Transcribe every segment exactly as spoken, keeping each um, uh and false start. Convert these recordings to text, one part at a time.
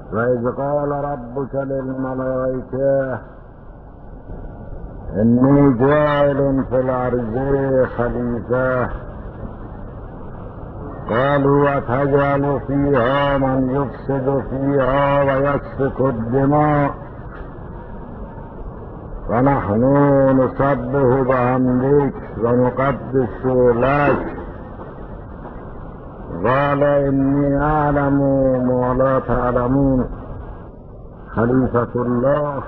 وإذ قال ربك للملائكة إني جاعل في الأرض خليفة قالوا أتجعل فيها من يفسد فيها ويسفك الدماء ونحن نسبح بحمدك ونقدس لك قال إني أعلم ما لا تعلمون. خليفة الله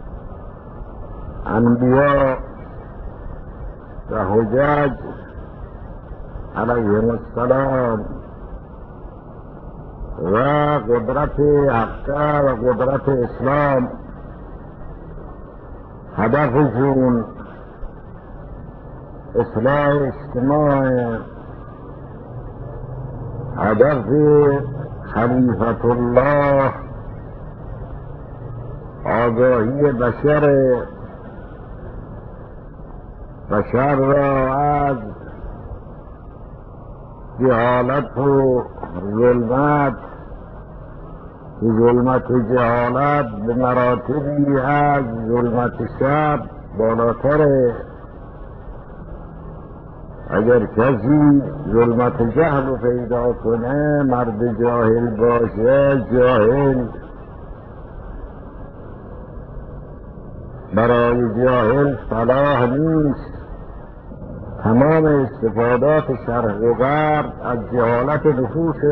انبیاء و حجاج علیهم السلام و قدرت حقه و قدرت اسلام هدفشون اصلاح اجتماع. هدف خلیفة الله آگاهی بشر بشر را از جهالت و ظلمت ظلمت و جهالت به مراتبی از ظلمت شب بالاتره. اگر کسی ظلمت جهل رو پیدا کنه، مرد جاهل باشه، جاهل برای جاهل صلاح نیست. تمام استفادات شرق و غرب از جهالت نفوس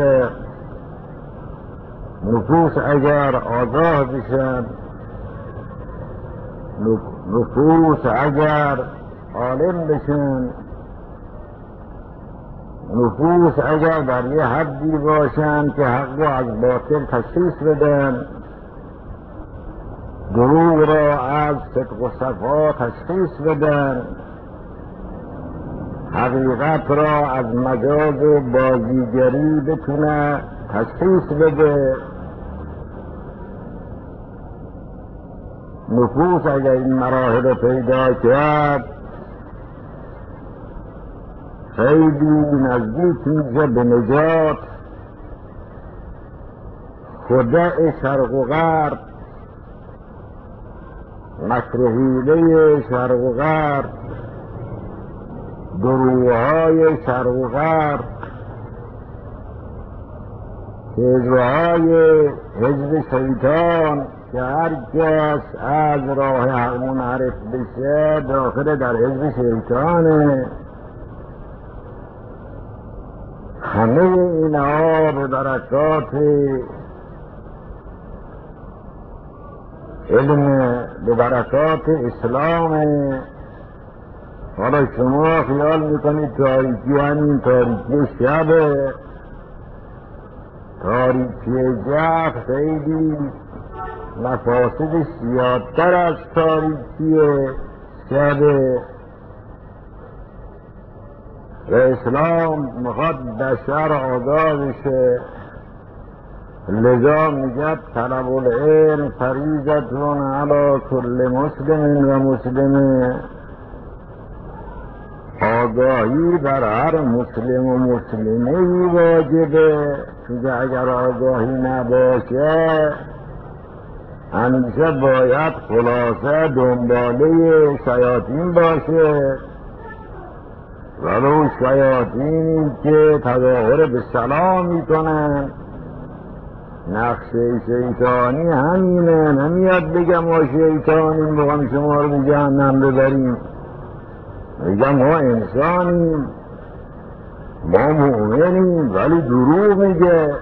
نفوس اگر آگاه بشن، نفوس اگر عالم بشن، نفوس اگر در یه حدی باشن که حق رو از باطل تشخیص بدن، دروغ را از صدق و صفا تشخیص بدن، حقیقت را از مجاز و بازیگری بتونه تشخیص بده. نفوس اگر این مراحل پیدا کرد، خیلی نزدیک میشه به نجات. خدع شرق و غرب، مکر و حیله شرق و غرب، دروغ‌های شرق و غرب، حزب‌های حزب شیطان که هر کس از راه حق منحرف بشه داخل در حزب شیطانه. همه اینها به برکات علم، به برکات اسلام. حالا شما خیال میکنید تاریکی همین تاریکی شبه. تاریکی جف خیلی مفاسدش زیادتر از تاریکی شبه و اسلام میخواد بشر آگاه بشه. لذا میگه طلب العلم فریضتون علی کل مسلم و مسلمه. آگاهی بر هر مسلم و مسلمه واجبه، چون اگر آگاهی نباشه همیشه باید خلاصه دنباله شیاطین باشه، ولو شیاطینی که تظاهر به سلام میکنن. نقشه شیطانی همینه، نمیاد بگم ما شیطانیم بخوام شما رو به جهنم ببریم. میگم ما انسانیم، ما مؤمنیم، ولی دروغ میگه.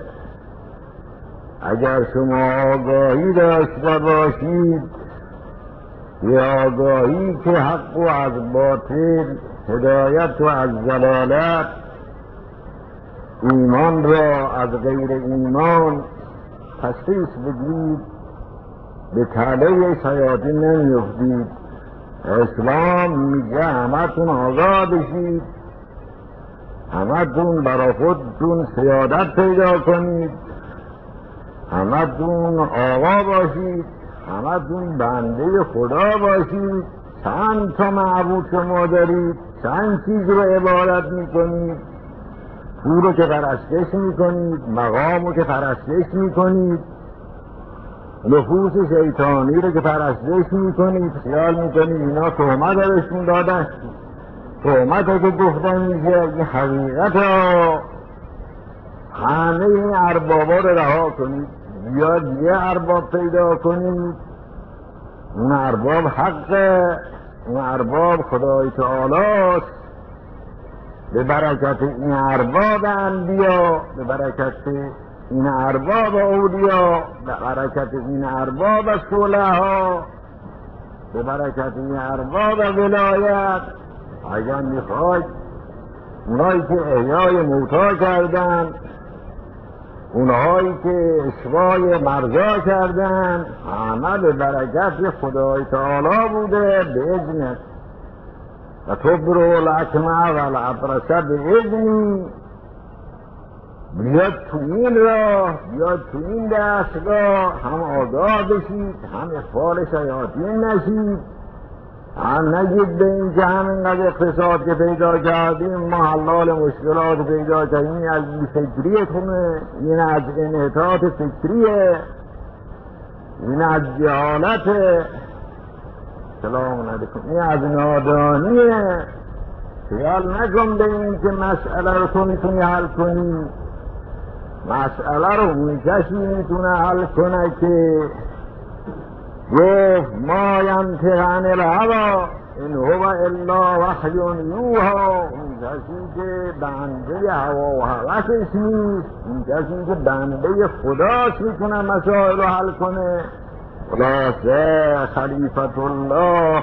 اگر شما آگاهی داشته باشید، یه آگاهی که حق و از باطل، هدایت و از ضلالت، ایمان را از غیر ایمان تشخیص بدید، به تله شیاطین نمیفتید. اسلام میگه همتون آگاه بشید، همتون برا خودتون سیادت پیدا کنید، همتون آقا باشید، همتون بنده خدا باشید. چند تا معبود شما دارید، چند چیز رو عبادت میکنید. پول رو که پرستش میکنید، مقام رو که پرستش میکنید، نفوس شیطانی رو که پرستش میکنید خیال میکنید اینا تهمت رو بهشون دادن، تهمت رو که گفتن میشه این حقیقت رو. همه این اربابا رو رها کنید، بیاد یه ارباب پیدا کنید، اون ارباب حقه، اون ارباب خدای تعالی است. به برکت این ارباب انبیا، به برکت این ارباب اولیا، به برکت این ارباب صلحا، به برکت این ارباب ولایت. اگر میخواید اونایی که احیای موتا کردن، اونهایی که اشوای مرزا کردن، همه به برکت خدای تعالی بوده به اذنه. و تبرو الاکمه و الابرصه به اذنی. بیاد تو این راه، بیاد تو این دستگاه، هم آگاه بشید، هم اخفال شیاطین نشید، هم نگید به این که همینقدر اقتصاد که پیدا کردیم ما حلال مشکلات پیدا کردیم، این از فکریتونه، این از انحطاط فکریه، این از جهالته، سلام علیکم، این از نادانیه. خیال نکن به این که مسئله رو تو میتونی حل کنی. مسئله رو اون کسی میتونه حل کنه که گفت ما ینطق عن الهوی ان هو الا وحی یوحی. اون کسی که بنده هوا و هوسش نیست، اون کسی که بنده خداست میتونه مسائل رو حل کنه. خلاصه خلیفت الله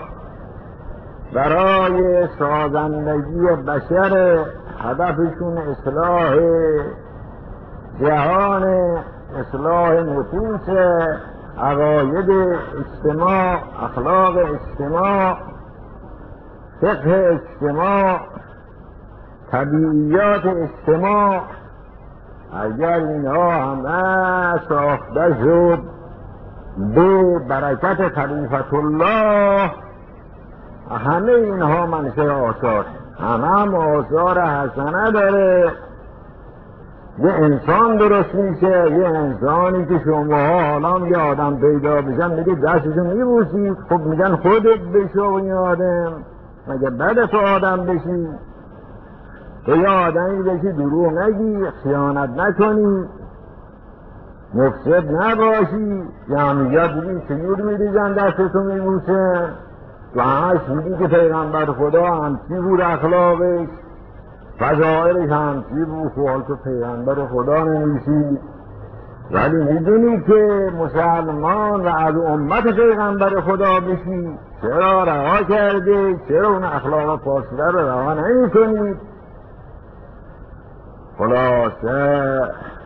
برای سازندگی بشر هدفشون اصلاح جهان، اصلاح نفوس، عقاید اجتماع، اخلاق اجتماع، فقه اجتماع، طبیعیات اجتماع. اگر اینها همه ساخته شد به برکت خلیفت الله، همه اینها منشأ آثار، همه هم آثار حسنه داره. یه انسان درست میشه، یه انسانی که شما حالا یه آدم پیدا بشن میگه دستشو میبوسید، خب میگن خودت بشو این آدم، مگه بده تو آدم بشی؟ تو یه آدمی بشی دروغ نگی، خیانت نکنی، مفسد نباشی. یه همیجا دیدی چجور میریزن دستتو میبوسن، تو همش دیدی که پیغمبر خدا همچی بود اخلاقش، فضائلش همچی بود، خوال تو پیغمبر خدا نمیشی. ولی میدونی که مسلمان و از امت پیغمبر خدا بشی، چرا رها کرده؟ چرا اون اخلاق فاسده رو رها نمی کنید؟ خلاصه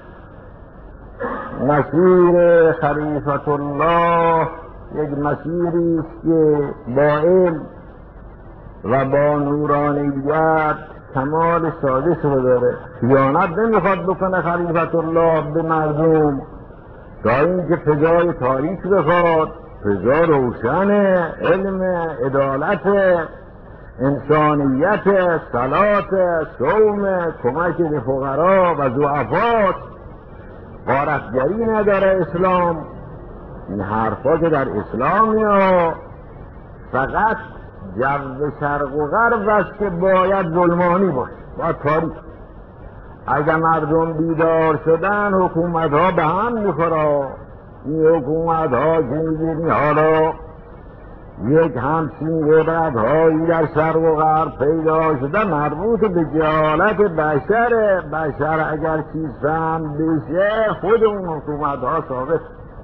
مسیر خلیفت الله یک مسیری است که با علم و با نورانیت کمال سادس رو داره. خیانت نمیخواد بکنه خلیفت الله به مردم، تا اینکه فضای تاریک بخواد، فضا روشنه، علم، عدالت، انسانیت، صلات، صوم، کمک به فقرا و ضعفا، غارتگری نداره اسلام. این حرفا که در اسلام یا فقط جو شرق و غرب است که باید ظلمانی باشه، باید تاریک. اگر مردم بیدار شدن حکومت ها به هم میخورا. این حکومت ها که میبینی حالا یک همچین قدرت هایی در شرق و غرب پیدا شده مربوط به جهالت بشر. بشر اگر چیز فهم بشه خود اون حکومت ها ثابت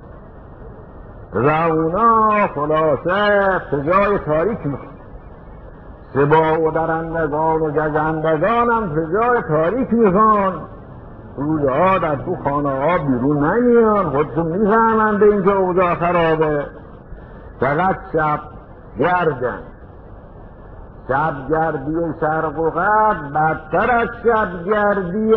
و اونا خلاصه فضای تاریک میخواد. سبا و درندگان و گزندگان هم فضای تاریک میخوان. روزها در تو خانه ها بیرون نمیان، خودتون میفهمن به اینجا اوضاع خرابه. فقط شب گردن، شب گردی شرق و غرب بدتر از شب گردی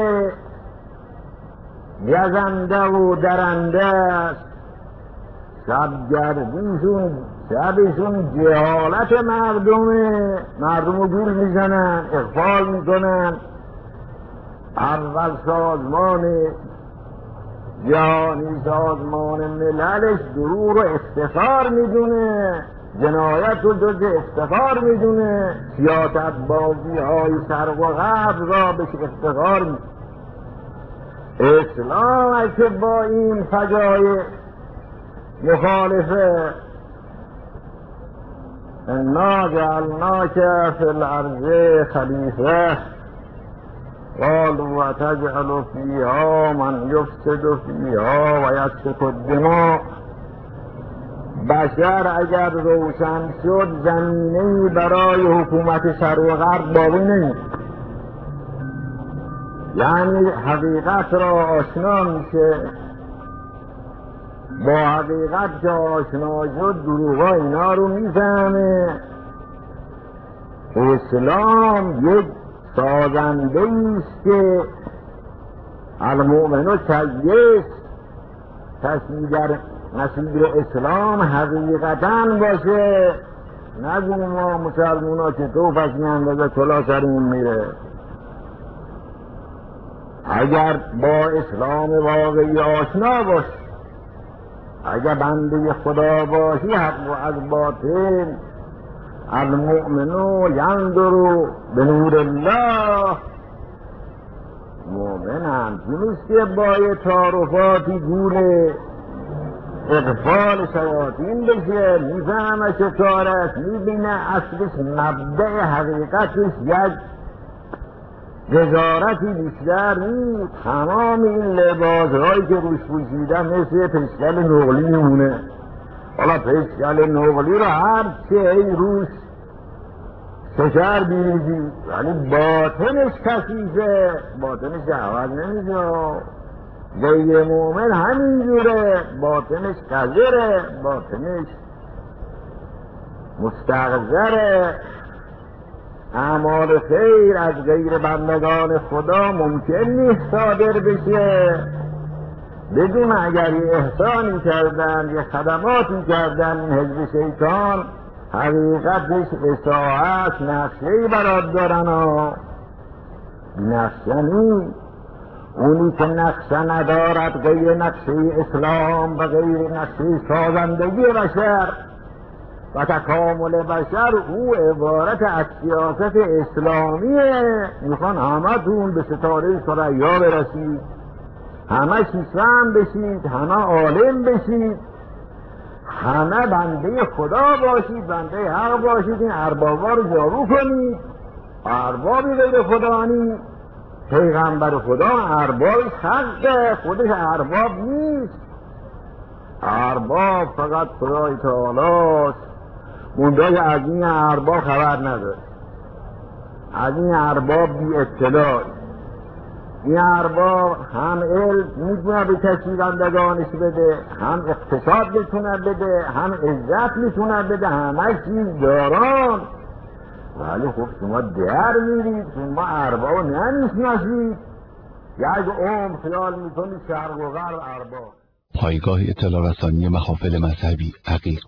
گزنده و درنده است. شب گردیشون، شبشون جهالت مردمه، مردم رو گول میزنن، اغفال میکنن. اول سازمان جهانی سازمان مللش دروغ و افتخار میدونه، جنایت رو جز افتخار میدونه، سیاست بازی های شرق و غرب را به افتخار میدونه. اسلام که با این فجایع مخالفه. انا جعلناک فی الارض خلیفه قالوا وتجعل فیها من یفسد فیها و یسفک الدماء. بشر اگر روشن شد زمینه‌ای برای حکومت شرق و غرب باقی نمی‌ماند. یعنی حقیقت را آشنا میشه، با حقیقت که آشنا شد دروغا اینا رو میفهمه. اسلام یک سازنده ایست که المؤمن کیس، کسی در مسیر اسلام حقیقتا باشه. نگو ما مسلمان ها که تو پس میاندازه کلا سرمون میره. اگر با اسلام واقعی آشنا باش، اگر بنده خدا باشی، حق و از باطل، المؤمنو ینظر به نور الله. مؤمن همچی نیست که با یه تعارفاتی گول اغفال شیاطین بشه، میفهمه چه کار است، میبینه اصلش مبدأ حقیقتش یک وزارتی بیشتر نیست. تمام این لباسهایی که روش پوشیدن مثل پشکل نقلی میمونه. حالا پشکل نقلی رو هر چه ای روش شکر بیریزی، ولی باطنش کثیفه، باطنش عوض نمیشه. غیر مومن همینجوره، باطنش قذره، باطنش مستغذره. اعمال خیر از غیر بندگان خدا ممکن نیست صادر بشه بدون اگر یه احسانی کردن، یه خدماتی کردن این حزب شیطان حقیقتش اصاعت نقشه‌ای برات دارن ها. نقشه نیست. اونی که نقشه ندارد غیر نقشه اسلام و غیر نقشه سازندگی بشر و تکامل بشر، او عبارت از سیاست اسلامیه. میخوان همه تون به ستاره ثریا برسید، همه شیشم بشید، همه عالم بشید، همه بنده خدا باشید، بنده حق باشید. این اربابا رو جارو کنید. اربابی غیر خدا نیست. پیغمبر خدا اربابش حقه، خودش ارباب نیست. ارباب فقط خدای تعالیست. مونده از این ارباب خبر نداره، از این ارباب بی اطلاع. این ارباب هم علم میتونه به کسی بندگانش بده، هم اقتصاد میتونه بده، هم عزت میتونه بده، همه چیز داران. ولی خب شما در میرید، شما ارباب نمیشناسید. یک عمر خیال میکنید شرق و غرب ارباب. پایگاه اطلاع رسانی محافل مذهبی عقیق